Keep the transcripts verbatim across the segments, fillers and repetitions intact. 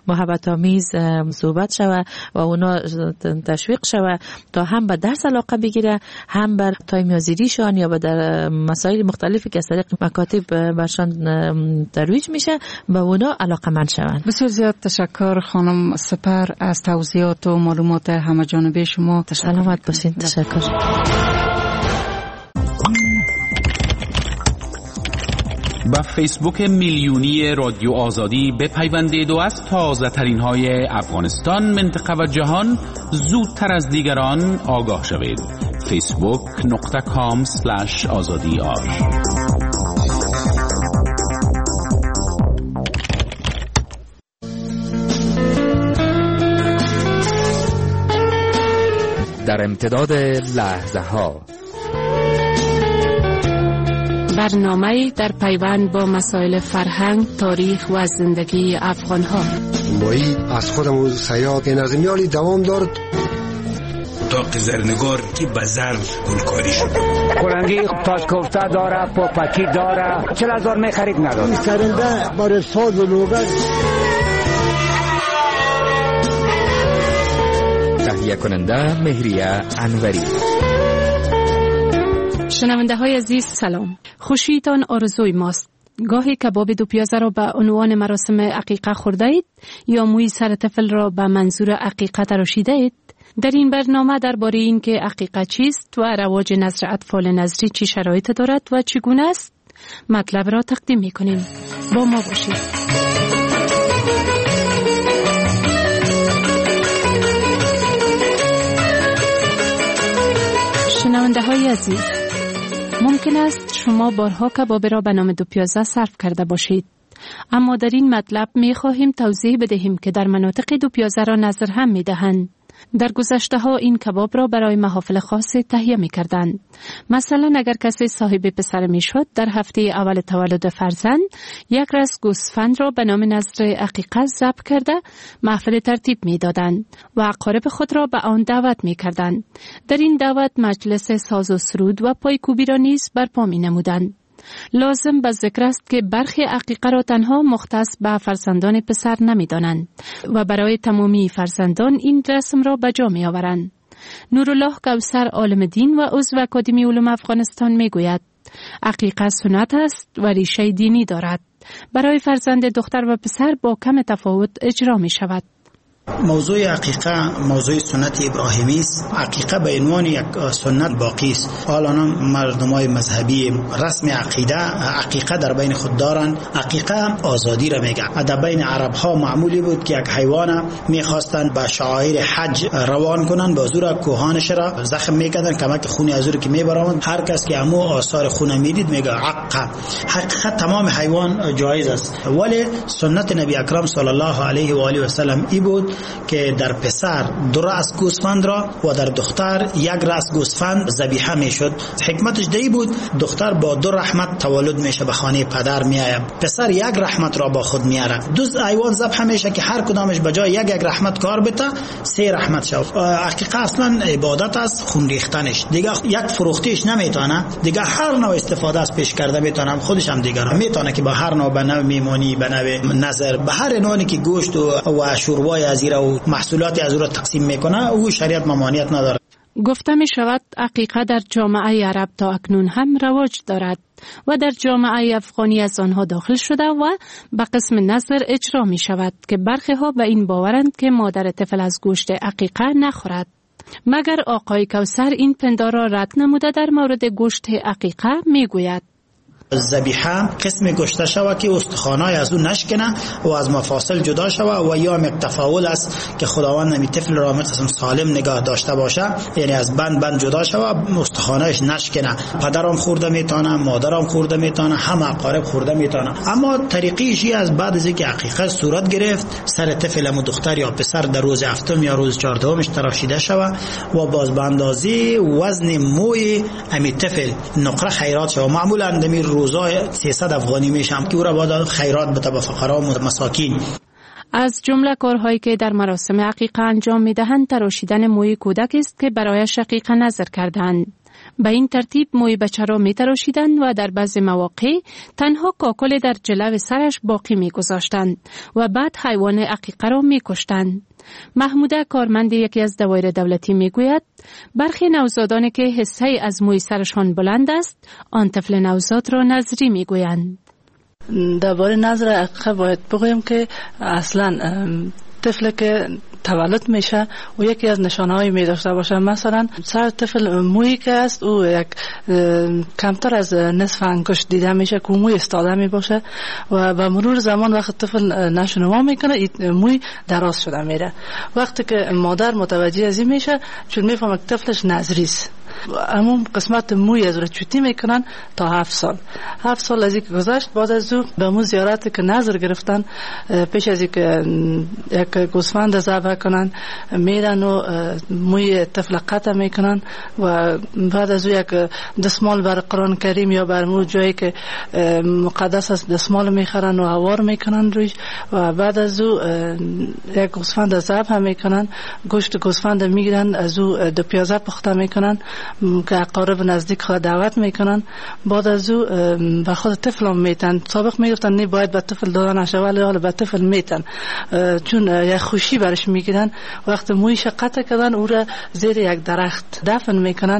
محبت آمیز صحبت شود و اونا تشویق شود تا هم به درس علاقه بگیره، هم بر تایمیازیریشان یا به در مسائل مختلفی که از طریق مکاتب برشان ترویج میشه به اونا علاقه مند شوند. بسیار زیاد تشکر خانم سپر از توضیحات و معلومات همه جانبه شما. سلامت باشین. تشکر. با فیسبوک میلیونی رادیو آزادی بپیوندید و از تازه ترین های افغانستان، منطقه و جهان زودتر از دیگران آگاه شوید. فیسبوک نقطه کام سلش آزادی آر. در امتداد لحظه ها برنامه در پیوند با مسائل فرهنگ، تاریخ و زندگی افغان ها. مایی از خودمون سیاد نظمیالی دوام دارد. داغ زرنگار که به ظرف گلکاری شد. کلنگی تاشکوفته داره، پاپکی داره، چل هزار می خرید نداره. این سرنده برای ساز و لوگن. تهیه کننده مهریه انوری. شنونده های عزیز سلام، خوشیتان آرزوی ماست. گاهی کباب دو پیازه را به عنوان مراسم عقیقه خورده اید یا موی سر طفل را به منظور عقیقه تراشیده اید؟ در این برنامه درباره این که عقیقه چیست و رواج نذر اطفال نذری چی شرایط دارد و چگونه است مطلب را تقدیم می‌کنیم. با ما باشید. شنونده های عزیز، ممکن است شما بارها کباب را به نام دو پیازه صرف کرده باشید، اما در این مطلب می خواهیم توضیح بدهیم که در مناطق دو پیازه را نذر هم می دهند. در گذشته ها این کباب را برای محافل خاص تهیه می کردند. مثلا اگر کسی صاحب پسر می شد، در هفته اول تولد فرزند یک رأس گوسفند را به نام نذر عقیقه ذبح کرده محفل ترتیب می دادند و اقارب خود را به آن دعوت می کردند. در این دعوت مجلس ساز و سرود و پایکوبی را نیز برپا می نمودند. لازم به ذکر است که برخی عقیقه را تنها مختص به فرزندان پسر نمی دانند و برای تمامی فرزندان این رسم را به جا می آورند. نورالله کوثر عالم دین و عضو اکادمی علوم افغانستان می گوید عقیقه سنت است و ریشه دینی دارد. برای فرزند دختر و پسر با کم تفاوت اجرا می شود. موضوع عقیقه موضوع سنت ابراهیمی است. عقیقه به عنوان یک سنت باقی است. حالا مردمای مذهبی رسم عقیده عقیقه در بین خود دارند. عقیقه آزادی را میگه. در بین عرب ها معمولی بود که یک حیوان میخواستند به شعائر حج روان کنند، با زور کوهانش را زخم میکردند، کمک خون از او که میبرند. هر کس که امو آثار خون میدید میگه عقه. حقیقت تمام حیوان جایز است، ولی سنت نبی اکرم صلی الله علیه و آله و سلم ای بود که در پسر دو رأس گوسفند را و در دختر یک رأس گوسفند ذبیحه میشد. حکمتش دی بود دختر با دو رحمت تولد میشه، به خانه پدر میآید. پسر یک رحمت را با خود میاره. دو حیوان ذبح میشه که هر کدامش به جای یک یک رحمت کار بده سه رحمت شد. عقیقه اصلا عبادت است، خون ریختنش دیگه یک فروختیش نمیتونه، دیگه هر نوع استفاده از پیش کرده میتونه، خودش هم دیگه میتونه که با هر نوع به نوع میمونی، به نوع نظر، به هر نوعی که گوشت و, و شوربای از و محصولات از او را تقسیم میکنه، او شریعت ممانعت نداره. گفته می شود عقیقه در جامعه عرب تا اکنون هم رواج دارد و در جامعه افغانی از آنها داخل شده و به قسم نظر اجرا می شود که برخی ها به این باورند که مادر طفل از گوشت عقیقه نخورد. مگر آقای کوثر این پندار را رد نموده در مورد گوشت عقیقه می گوید ذبیحه قسم گشته شود که استخوانای از اون نشکنه و از مفاصل جدا شود و یا یک تفاول است که خداوند نمی طفل را قسم سالم نگاه داشته باشه، یعنی از بند بند جدا شود، استخوانایش نشکنه. پدرم خورده میتونه، مادرم خورده میتونه، همه اقارب خورده میتونه. اما طریقیشی از بعد از اینکه عقیقه صورت گرفت، سر طفل و دختر یا پسر در روز هفتم یا روز چهاردهمش تراشیده شود و باز به اندازه وزن موی امی طفل نقره خیرات شود. معمولا اندمی روزای سیصد افغانی میشم که او را باید خیرات بده به فقرا و مساکین. از جمله کارهایی که در مراسم عقیقه انجام میدهند تراشیدن موی کودک است که برایش عقیقه نذر کردند. به این ترتیب موی بچه را می تراشیدند و در بعض مواقع تنها کاکل در جلو سرش باقی می گذاشتند و بعد حیوان عقیقه را می کشتند. محموده کارمند یکی از دوایر دولتی می گوید برخی نوزادانی که حصه از موی سرشان بلند است آن طفل نوزاد را نظری می گویند. درباره نظر عقیقه باید بگویم که اصلا طفل که تولد میشه و یکی از نشانه‌های می داشته باشه، مثلا سر طفل مویی که است او یک کمتر از نصف انگشت دیده میشه که موی استاده می باشه و به مرور زمان وقت طفل نشونما میکنه موی دراز شده میره. وقتی که مادر متوجه از این میشه چون میفهمه که طفلش نظری است، عموم قسمت موی از رو چوتی میکنن تا هفت سال. هفت سال از اینکه گذشت بعد از او به مو زیارتی که نظر گرفتن پیش از اینکه یک گوسفند ذبح کنن میرن و موی طفل قطع میکنن و بعد از او یک دستمال بر قرآن کریم یا بر مو جایی که مقدس است دستمال میخرن و هوار میکنن رویش و بعد از او یک گوسفند ذبح میکنن، گوشت گوسفند میگیرن، از او دو پیازه پخته میکنن که اقارب نزدیک خود دعوت میکنن. بعد از او به خود طفل هم میتن. سابق میگفتن نه باید به طفل داده نشه ولی حالا به طفل میتن چون یک خوشی برش میگیرن. وقت مویش قطع کردن او را زیر یک درخت دفن میکنن.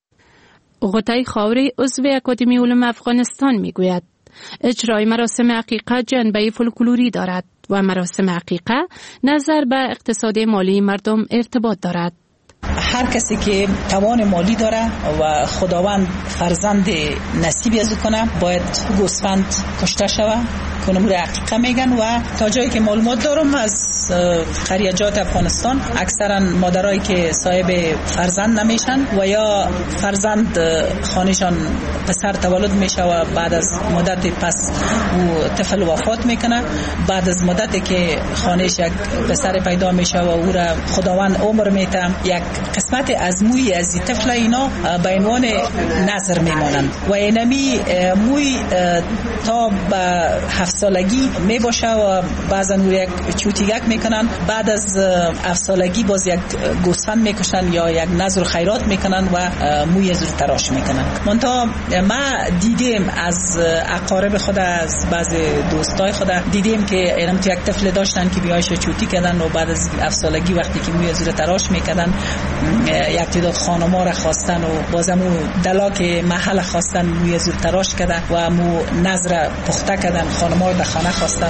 غوطه خاوری عضو اکادمی علوم افغانستان میگوید اجرای مراسم عقیقه جنبه فولکلوری دارد و مراسم عقیقه نظر به اقتصاد مالی مردم ارتباط دارد. هر کسی که توان مالی داره و خداوند فرزند نصیبی از او کنه باید گوسفند کشته شوه کنمور عقیقه میگن و تا جایی که معلومات دارم از خریجات افغانستان اکثرا مادرایی که صاحب فرزند نمیشن و یا فرزند خانشان پسر تولد میشه و بعد از مدت پس او طفل وفات میکنه، بعد از مدتی که خانش یک پسر پیدا میشه و او را خداوند عمر میده یک قسمت از موی از طفل اینا به عنوان نظر میمانند و اینمی موی تا به هفت سالگی میباشه و بعضا یک چوتیگک میکنن، بعد از هفت سالگی باز یک گوسفند میکشن یا یک نظر خیرات میکنن و موی از رو تراش میکنن. منتها ما دیدیم از اقارب خود از بعض دوستای خود دیدیم که اینم تو یک طفل داشتن که بیایش چوتی کردن و بعد از هفت سالگی وقتی که موی از رو تراش میکردن یک تعداد خانما را خواستن و بازمو دلاک محل خواستن موی از رو تراش کردن و مو نظر پخته کردن، خانما را در خانه خواستن.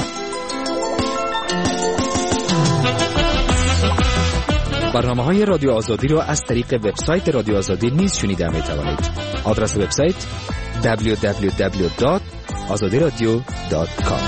برنامه‌های رادیو آزادی را از طریق وبسایت رادیو آزادی نیز شنیده می‌توانید. آدرس وبسایت دبلیو دبلیو دبلیو دات آزادی رادیو دات کام.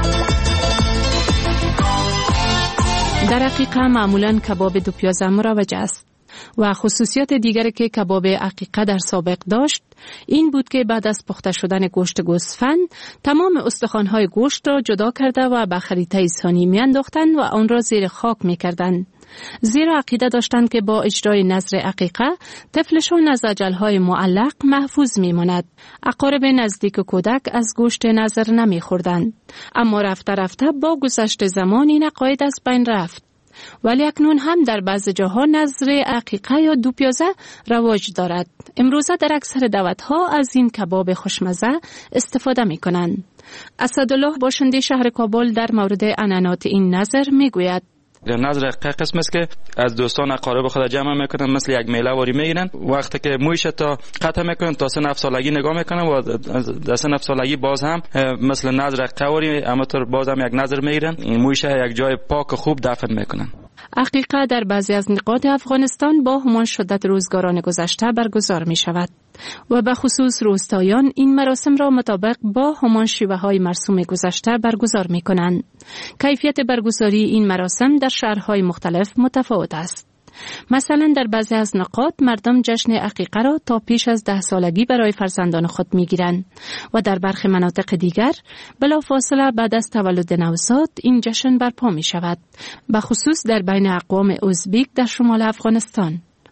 در حقیقت معمولاً کباب دو پیازه مروج است و خصوصیت دیگری که کباب عقیقه در سابق داشت این بود که بعد از پخته شدن گوشت گوسفند تمام استخوان‌های گوشت را جدا کرده و به خریطه ثانی می‌انداختند و آن را زیر خاک می‌کردند، زیرا عقیده داشتند که با اجرای نظر عقیقه طفلشان از اجل‌های معلق محفوظ می‌ماند. اقارب نزدیک کودک از گوشت نظر نمی‌خوردند، اما رفته رفته با گذشت زمان این عقاید از بین رفت. ولی اکنون هم در بعض جاها نظر عقیقه یا دو پیازه رواج دارد. امروزه در اکثر دعوت‌ها از این کباب خوشمزه استفاده می‌کنند. اسدالله باشنده شهر کابل در مورد عنعنات این نظر می‌گوید نظر قسم است که از دوستان اقارب خود جمع میکنن، مثل یک میله واری میگیرن، وقتی که مویش تا قطع میکنن تا سه نفس سالگی نگاه میکنن و در سه نفس سالگی باز هم مثل نظر قواری اما تو باز هم یک نظر میگیرن، این مویش یک جای پاک خوب دفن میکنن. عقیقه در بعضی از نقاط افغانستان با همان شدت روزگاران گذشته برگزار می شود و به خصوص روستایان این مراسم را مطابق با همان شیوه های مرسوم گذشته برگزار می کنند. کیفیت برگزاری این مراسم در شهرهای مختلف متفاوت است. مثلا در بعضی از نقاط مردم جشن عقیقه را تا پیش از ده سالگی برای فرزندان خود میگیرند و در برخی مناطق دیگر بلافاصله بعد از تولد نوزاد این جشن برپا می شود، به خصوص در بین اقوام ازبک در شمال افغانستان.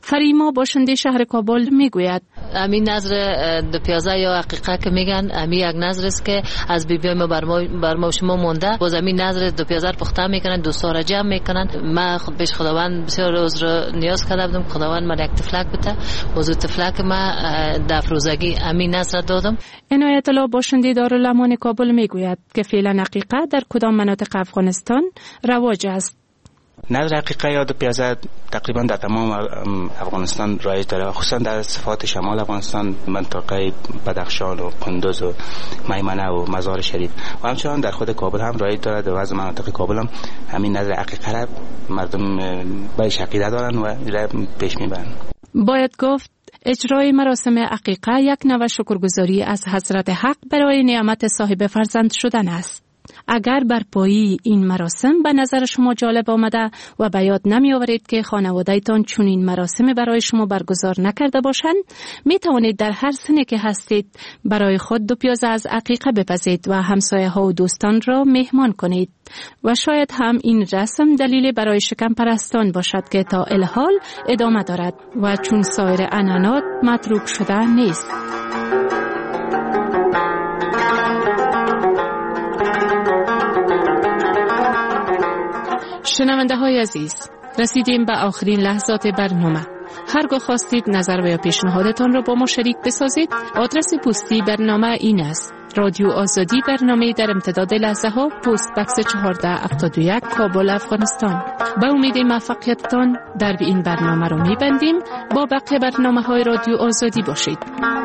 فریما باشنده شهر کابل میگوید همین نظر دو پیازه یا عقیقه که میگن همین یک نظر است که از بیبی ما بر ما بر ما شما مونده. باز همین نظر دو پیازه پخته میکنن، دو سال جمع میکنن. ما خود پیش خداوند بسیار عذر نیاز کرده بودم، خداوند من یک تفلک بده. موضوع تفلک ما در افروزگی همین نظر دادم. عنایت الله باشنده دارالامان کابل میگوید که فعلا عقیقه در کدام مناطق افغانستان رواج است. نظر عقیقه یا دو پیازه تقریبا در تمام افغانستان رایج داره، خصوصا در صفات شمال افغانستان، منطقه بدخشان و کندوز و میمنه و مزار شریف و همچنان در خود کابل هم رایج داره. در بعض مناطق کابل هم همین نظر عقیقه را مردم بهش عقیده دارن و پیش میبرن. باید گفت اجرای مراسم عقیقه یک نوع شکرگزاری از حضرت حق برای نعمت صاحب فرزند شدن است. اگر برپایی این مراسم به نظر شما جالب آمده و به یاد نمی آورید که خانواده‌تان چنین مراسم برای شما برگزار نکرده باشند، می توانید در هر سنی که هستید برای خود دو پیازه از عقیقه بپزید و همسایه ها و دوستان را مهمان کنید و شاید هم این رسم دلیل برای شکم پرستان باشد که تا الحال ادامه دارد و چون سایر عنعنات متروک شده نیست. شنونده های عزیز، رسیدیم به آخرین لحظات برنامه. هرگاه خواستید نظر و یا پیشنهادتان را با ما شریک بسازید، آدرس پستی برنامه این است: رادیو آزادی، برنامه در امتداد لحظه ها، پست بکس چهارده هفتاد و یک، کابل، افغانستان. به امید موفقیتتان در این برنامه را می‌بندیم. با بقیه برنامه های رادیو آزادی باشید.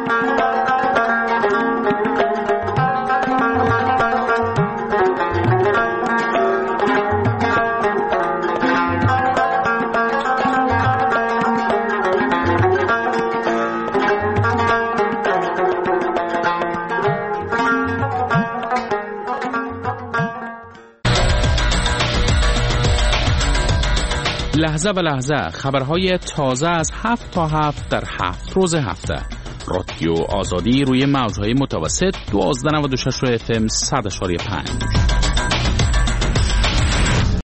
لحظه به لحظه خبرهای تازه از هفت تا هفت در هفت روز هفته. رادیو آزادی روی موجهای متوسط دوازده نود و شش اف ام صد و پنج.